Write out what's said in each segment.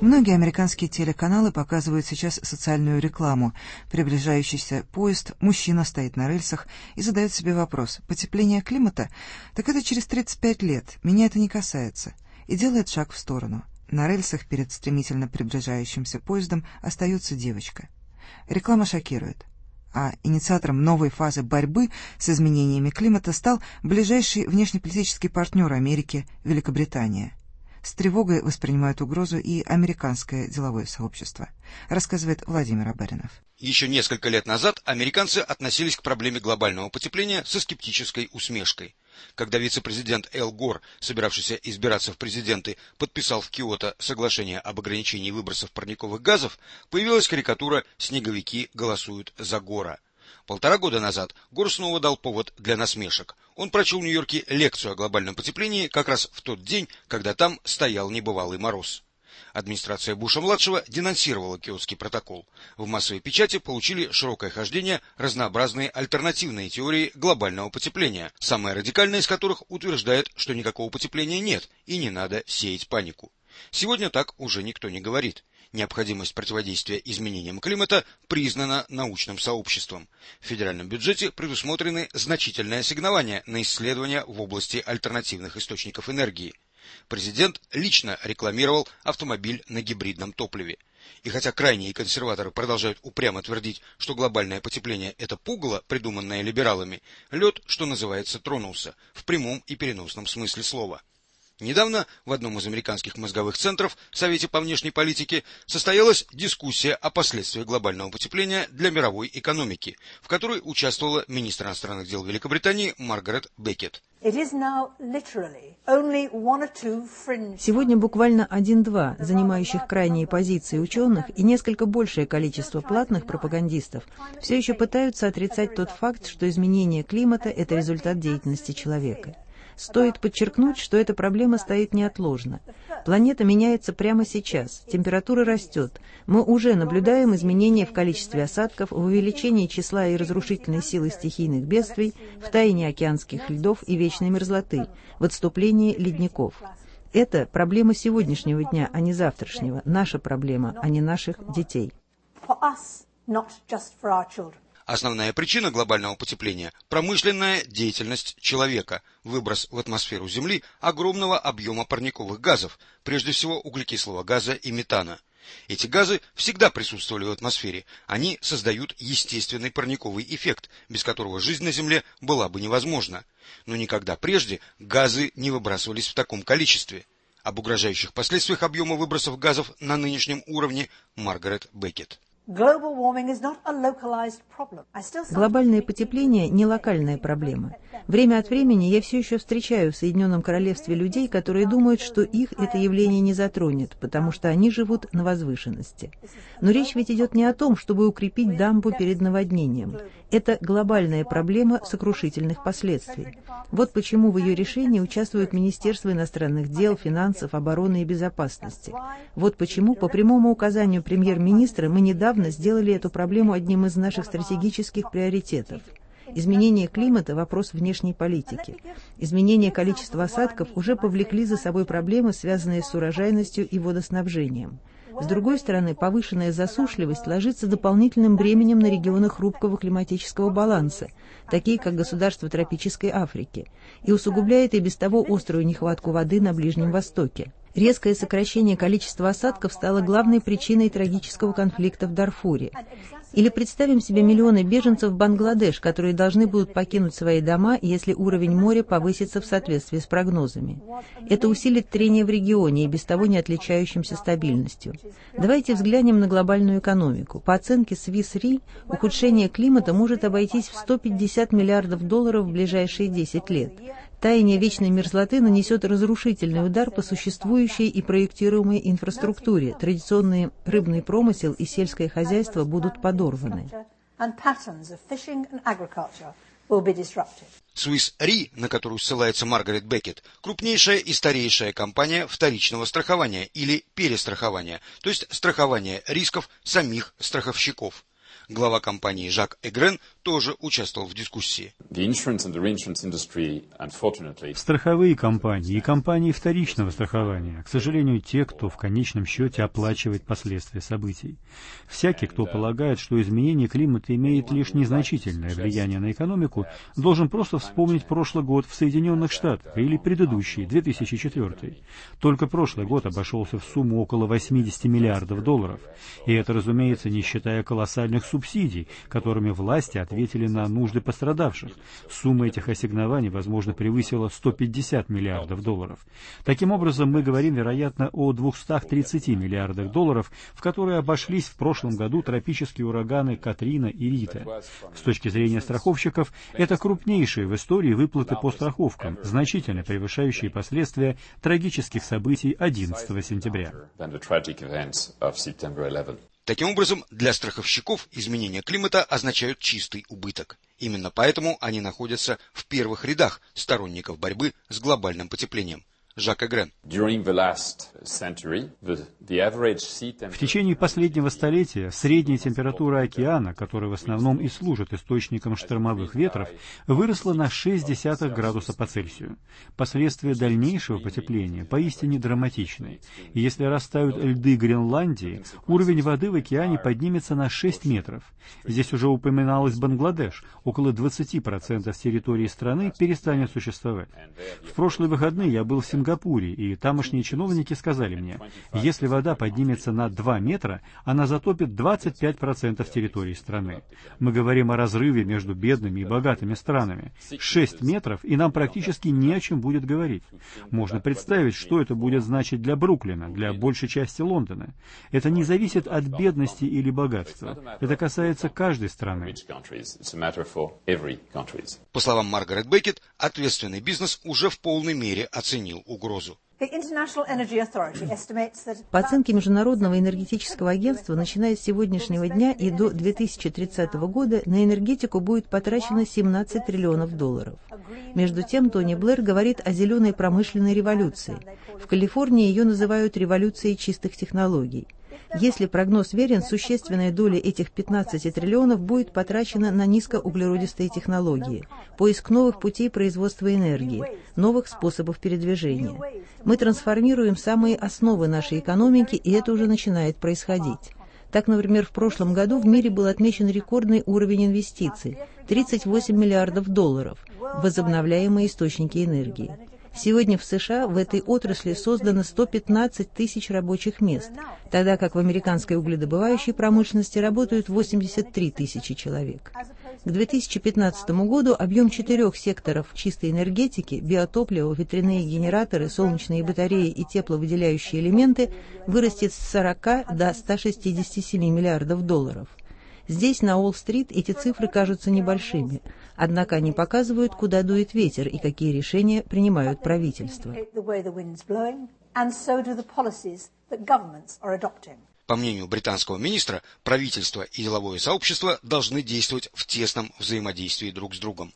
Многие американские телеканалы показывают сейчас социальную рекламу. Приближающийся поезд, мужчина стоит на рельсах и задает себе вопрос: потепление климата? Так это через 35 лет, меня это не касается. И делает шаг в сторону. На рельсах перед стремительно приближающимся поездом остается девочка. Реклама шокирует. А инициатором новой фазы борьбы с изменениями климата стал ближайший внешнеполитический партнер Америки – Великобритания. С тревогой воспринимают угрозу и американское деловое сообщество, рассказывает Владимир Абаринов. Еще несколько лет назад американцы относились к проблеме глобального потепления со скептической усмешкой. Когда вице-президент Эл Гор, собиравшийся избираться в президенты, подписал в Киото соглашение об ограничении выбросов парниковых газов, появилась карикатура «Снеговики голосуют за Гора». 1,5 года назад Гор снова дал повод для насмешек. Он прочел в Нью-Йорке лекцию о глобальном потеплении как раз в тот день, когда там стоял небывалый мороз. Администрация Буша-младшего денонсировала Киотский протокол. В массовой печати получили широкое хождение разнообразные альтернативные теории глобального потепления, самая радикальная из которых утверждает, что никакого потепления нет и не надо сеять панику. Сегодня так уже никто не говорит. Необходимость противодействия изменениям климата признана научным сообществом. В федеральном бюджете предусмотрены значительные ассигнования на исследования в области альтернативных источников энергии. Президент лично рекламировал автомобиль на гибридном топливе. И хотя крайние консерваторы продолжают упрямо твердить, что глобальное потепление – это пугало, придуманное либералами, лед, что называется, тронулся в прямом и переносном смысле слова. Недавно в одном из американских мозговых центров, Совете по внешней политике, состоялась дискуссия о последствиях глобального потепления для мировой экономики, в которой участвовала министр иностранных дел Великобритании Маргарет Беккет. Сегодня буквально 1-2 занимающих крайние позиции ученых и несколько большее количество платных пропагандистов все еще пытаются отрицать тот факт, что изменение климата – это результат деятельности человека. Стоит подчеркнуть, что эта проблема стоит неотложно. Планета меняется прямо сейчас, температура растет. Мы уже наблюдаем изменения в количестве осадков, в увеличении числа и разрушительной силы стихийных бедствий, в таянии океанских льдов и вечной мерзлоты, в отступлении ледников. Это проблема сегодняшнего дня, а не завтрашнего. Наша проблема, а не наших детей. Основная причина глобального потепления – промышленная деятельность человека, выброс в атмосферу Земли огромного объема парниковых газов, прежде всего углекислого газа и метана. Эти газы всегда присутствовали в атмосфере, они создают естественный парниковый эффект, без которого жизнь на Земле была бы невозможна. Но никогда прежде газы не выбрасывались в таком количестве. Об угрожающих последствиях объема выбросов газов на нынешнем уровне Маргарет Беккет. Глобальное потепление – не локальная проблема. Время от времени я все еще встречаю в Соединенном Королевстве людей, которые думают, что их это явление не затронет, потому что они живут на возвышенности. Но речь ведь идет не о том, чтобы укрепить дамбу перед наводнением. Это глобальная проблема сокрушительных последствий. Вот почему в ее решении участвуют Министерство иностранных дел, финансов, обороны и безопасности. Вот почему по прямому указанию премьер-министра мы недавно сделали эту проблему одним из наших стратегических приоритетов. Изменение климата – вопрос внешней политики. Изменение количества осадков уже повлекли за собой проблемы, связанные с урожайностью и водоснабжением. С другой стороны, повышенная засушливость ложится дополнительным бременем на регионы хрупкого климатического баланса, такие как государства тропической Африки, и усугубляет и без того острую нехватку воды на Ближнем Востоке. Резкое сокращение количества осадков стало главной причиной трагического конфликта в Дарфуре. Или представим себе миллионы беженцев в Бангладеш, которые должны будут покинуть свои дома, если уровень моря повысится в соответствии с прогнозами. Это усилит трение в регионе и без того не отличающимся стабильностью. Давайте взглянем на глобальную экономику. По оценке Swiss Re, ухудшение климата может обойтись в $150 миллиардов в ближайшие 10 лет. Таяние вечной мерзлоты нанесет разрушительный удар по существующей и проектируемой инфраструктуре. Традиционный рыбный промысел и сельское хозяйство будут подорваны. Swiss Re, на которую ссылается Маргарет Беккет, крупнейшая и старейшая компания вторичного страхования или перестрахования, то есть страхования рисков самих страховщиков. Глава компании Жак Эгрен тоже участвовал в дискуссии. Страховые компании и компании вторичного страхования, к сожалению, те, кто в конечном счете оплачивает последствия событий. Всякий, кто полагает, что изменение климата имеет лишь незначительное влияние на экономику, должен просто вспомнить прошлый год в Соединенных Штатах или предыдущий, 2004. Только прошлый год обошелся в сумму около 80 миллиардов долларов. И это, разумеется, не считая колоссальных субсидий, которыми власти ответили на нужды пострадавших. Сумма этих ассигнований, возможно, превысила 150 миллиардов долларов. Таким образом, мы говорим, вероятно, о 230 миллиардах долларов, в которые обошлись в прошлом году тропические ураганы Катрина и Рита. С точки зрения страховщиков, это крупнейшие в истории выплаты по страховкам, значительно превышающие последствия трагических событий 11 сентября. Таким образом, для страховщиков изменения климата означают чистый убыток. Именно поэтому они находятся в первых рядах сторонников борьбы с глобальным потеплением. Жак Эгрен. В течение последнего столетия средняя температура океана, которая в основном и служит источником штормовых ветров, выросла на 0,6 градуса по Цельсию. Последствия дальнейшего потепления поистине драматичны. И если растают льды Гренландии, уровень воды в океане поднимется на 6 метров. Здесь уже упоминалось Бангладеш. Около 20% территории страны перестанет существовать. В прошлые выходные я был в Сингапуре, и тамошние чиновники сказали мне, если вода поднимется на 2 метра, она затопит 25% территории страны. Мы говорим о разрыве между бедными и богатыми странами. 6 метров, и нам практически не о чем будет говорить. Можно представить, что это будет значить для Бруклина, для большей части Лондона. Это не зависит от бедности или богатства. Это касается каждой страны. По словам Маргарет Беккет, ответственный бизнес уже в полной мере оценил угрозу. По оценке Международного энергетического агентства, начиная с сегодняшнего дня и до 2030 года на энергетику будет потрачено 17 триллионов долларов. Между тем, Тони Блэр говорит о зеленой промышленной революции. В Калифорнии ее называют революцией чистых технологий. Если прогноз верен, существенная доля этих 15 триллионов будет потрачена на низкоуглеродистые технологии, поиск новых путей производства энергии, новых способов передвижения. Мы трансформируем самые основы нашей экономики, и это уже начинает происходить. Так, например, в прошлом году в мире был отмечен рекордный уровень инвестиций – 38 миллиардов долларов в возобновляемые источники энергии. Сегодня в США в этой отрасли создано 115 тысяч рабочих мест, тогда как в американской угледобывающей промышленности работают 83 тысячи человек. К 2015 году объем 4 секторов чистой энергетики – биотопливо, ветряные генераторы, солнечные батареи и тепловыделяющие элементы – вырастет с 40 до 167 миллиардов долларов. Здесь, на Уолл-стрит, эти цифры кажутся небольшими, однако они показывают, куда дует ветер и какие решения принимают правительства. По мнению британского министра, правительство и деловое сообщество должны действовать в тесном взаимодействии друг с другом.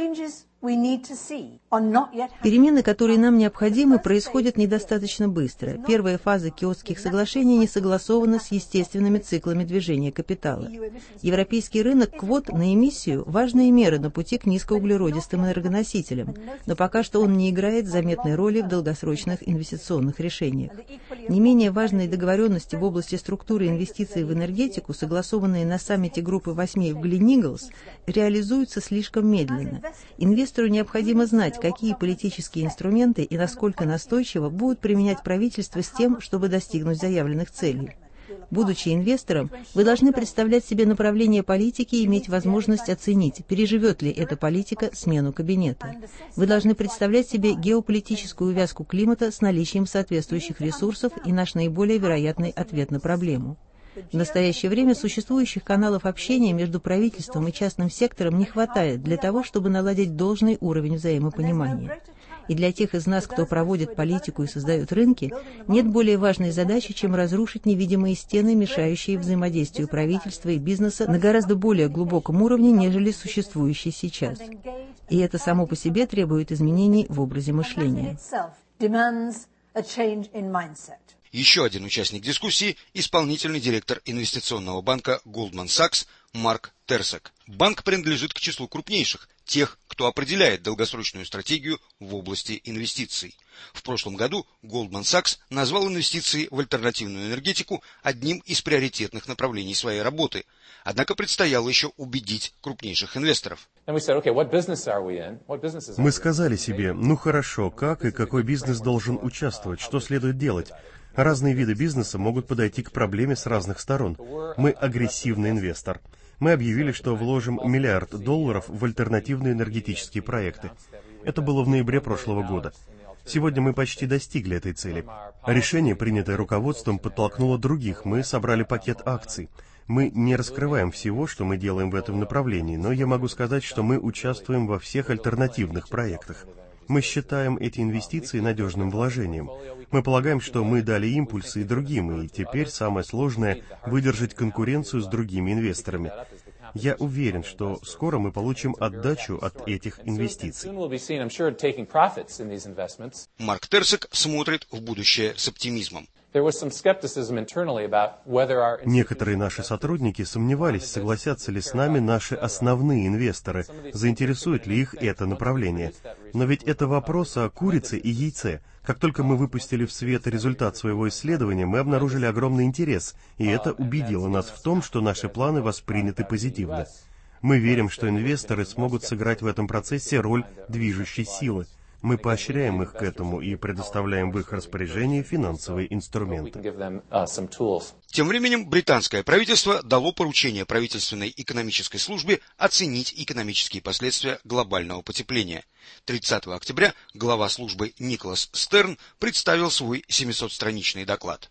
Перемены, которые нам необходимы, происходят недостаточно быстро. Первая фаза Киотских соглашений не согласована с естественными циклами движения капитала. Европейский рынок квот на эмиссию – важная мера на пути к низкоуглеродистым энергоносителям, но пока что он не играет заметной роли в долгосрочных инвестиционных решениях. Не менее важные договоренности в области структуры инвестиций в энергетику, согласованные на саммите группы 8 в Глен-Иглс, реализуются слишком медленно. Инвестору необходимо знать, какие политические инструменты и насколько настойчиво будут применять правительство с тем, чтобы достигнуть заявленных целей. Будучи инвестором, вы должны представлять себе направление политики и иметь возможность оценить, переживет ли эта политика смену кабинета. Вы должны представлять себе геополитическую увязку климата с наличием соответствующих ресурсов и наш наиболее вероятный ответ на проблему. В настоящее время существующих каналов общения между правительством и частным сектором не хватает для того, чтобы наладить должный уровень взаимопонимания. И для тех из нас, кто проводит политику и создает рынки, нет более важной задачи, чем разрушить невидимые стены, мешающие взаимодействию правительства и бизнеса на гораздо более глубоком уровне, нежели существующий сейчас. И это само по себе требует изменений в образе мышления. Еще один участник дискуссии – исполнительный директор инвестиционного банка Goldman Sachs Марк Терсак. Банк принадлежит к числу крупнейших, тех, кто определяет долгосрочную стратегию в области инвестиций. В прошлом году Goldman Sachs назвал инвестиции в альтернативную энергетику одним из приоритетных направлений своей работы. Однако предстояло еще убедить крупнейших инвесторов. Мы сказали себе, хорошо, как и какой бизнес должен участвовать, что следует делать. Разные виды бизнеса могут подойти к проблеме с разных сторон. Мы агрессивный инвестор. Мы объявили, что вложим $1 миллиард в альтернативные энергетические проекты. Это было в ноябре прошлого года. Сегодня мы почти достигли этой цели. Решение, принятое руководством, подтолкнуло других. Мы собрали пакет акций. Мы не раскрываем всего, что мы делаем в этом направлении, но я могу сказать, что мы участвуем во всех альтернативных проектах. Мы считаем эти инвестиции надежным вложением. Мы полагаем, что мы дали импульсы и другим, и теперь самое сложное – выдержать конкуренцию с другими инвесторами. Я уверен, что скоро мы получим отдачу от этих инвестиций. Марк Терсак смотрит в будущее с оптимизмом. Некоторые наши сотрудники сомневались, согласятся ли с нами наши основные инвесторы, заинтересует ли их это направление. Но ведь это вопрос о курице и яйце. Как только мы выпустили в свет результат своего исследования, мы обнаружили огромный интерес, и это убедило нас в том, что наши планы восприняты позитивно. Мы верим, что инвесторы смогут сыграть в этом процессе роль движущей силы. Мы поощряем их к этому и предоставляем в их распоряжение финансовые инструменты. Тем временем британское правительство дало поручение правительственной экономической службе оценить экономические последствия глобального потепления. 30 октября глава службы Николас Стерн представил свой 700-страничный доклад.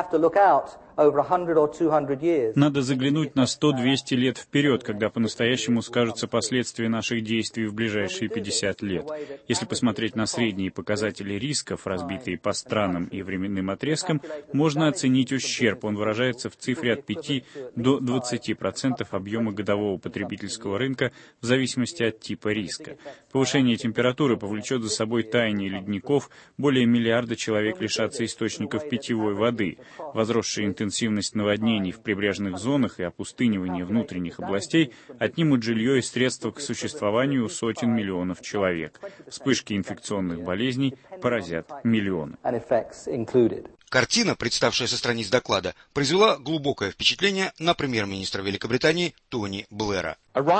Надо заглянуть на 100-200 лет вперед, когда по-настоящему скажутся последствия наших действий в ближайшие 50 лет. Если посмотреть на средние показатели рисков, разбитые по странам и временным отрезкам, можно оценить ущерб. Он выражается в цифре от 5 до 20% объема годового потребительского рынка в зависимости от типа риска. Повышение температуры повлечет за собой таяние ледников, более миллиарда человек лишатся источников питьевой воды, возросшая интенсивность наводнений в прибрежных зонах и опустынивание внутренних областей отнимут жилье и средства к существованию сотен миллионов человек. Вспышки инфекционных болезней поразят миллионы. Картина, представшая со страниц доклада, произвела глубокое впечатление на премьер-министра Великобритании Тони Блэра.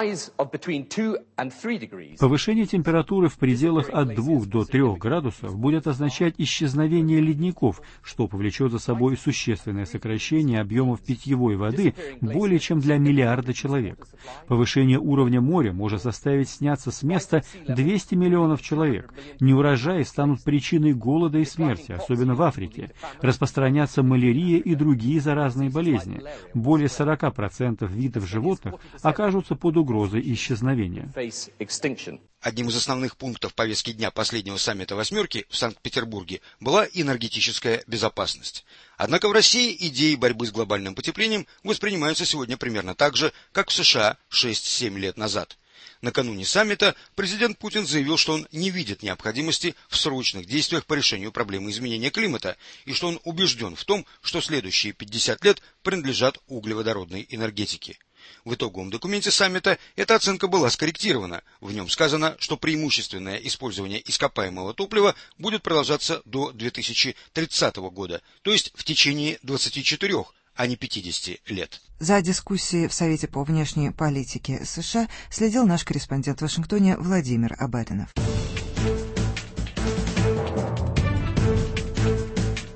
Повышение температуры в пределах от 2 до 3 градусов будет означать исчезновение ледников, что повлечет за собой существенное сокращение объемов питьевой воды более чем для миллиарда человек. Повышение уровня моря может заставить сняться с места 200 миллионов человек. Неурожаи станут причиной голода и смерти, особенно в Африке. Распространятся малярия и другие заразные болезни. Более 40% видов животных окажутся под угрозой исчезновения. Одним из основных пунктов повестки дня последнего саммита «восьмерки» в Санкт-Петербурге была энергетическая безопасность. Однако в России идеи борьбы с глобальным потеплением воспринимаются сегодня примерно так же, как в США 6-7 лет назад. Накануне саммита президент Путин заявил, что он не видит необходимости в срочных действиях по решению проблемы изменения климата и что он убежден в том, что следующие 50 лет принадлежат углеводородной энергетике. В итоговом документе саммита эта оценка была скорректирована. В нем сказано, что преимущественное использование ископаемого топлива будет продолжаться до 2030 года, то есть в течение 24, а не 50 лет. За дискуссией в Совете по внешней политике США следил наш корреспондент в Вашингтоне Владимир Абаринов.